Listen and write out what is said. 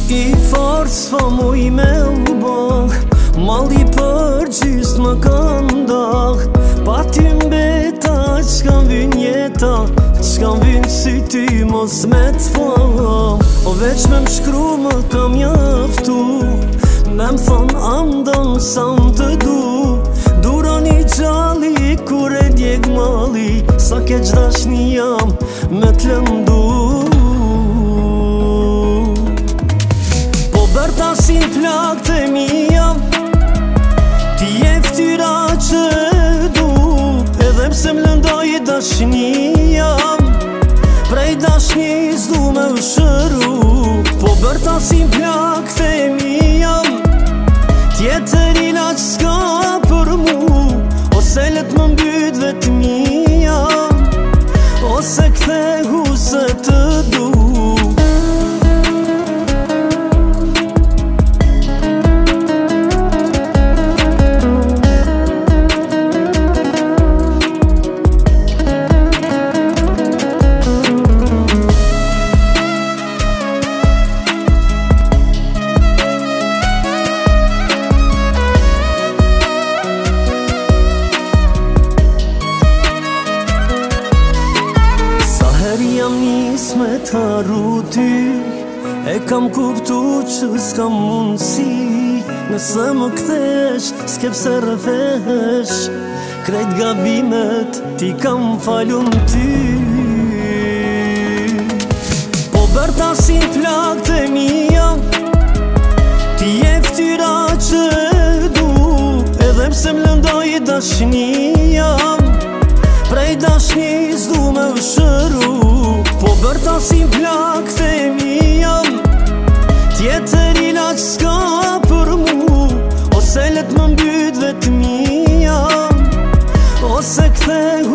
I forës fa muj me u bah, malli për gjysë më këndah. Pa ty mbeta qka m'vyn jeta, qka m'vyn si ty mos me t'fa. O veç me m'shkru më kam jaftu, me m'thon andon sa m'të du. Duro një gjalli kur e djeg mali, sa keq dashni jam me t'lëndu. Po bërta si n'plak të mija, ti je ftyra që du. Edhe pse m'lëndoj dashnia, prej dashni s'du me u shëru. Po bërta si n'plak të mija, tjetër ilaç s'ka për mu. Ose let më mbyt vetëmia, ose kthehu se të du. Jam nis me t'haru ty, e kam kuptu që s'kam mundësi. Nëse më kthesh, s'kep se rëvesh, krejt gabimet ti kam falun ty. Po bërta si n'plak të mija, ti je ftyra që du. Edhe pse m'lëndoj dashnia, prej dashni s'du me u shëru. Po bërta si n'plak të mija, tjetër ilaç s'ka për mu. Ose let më mbyt vetëmia, ose kthehu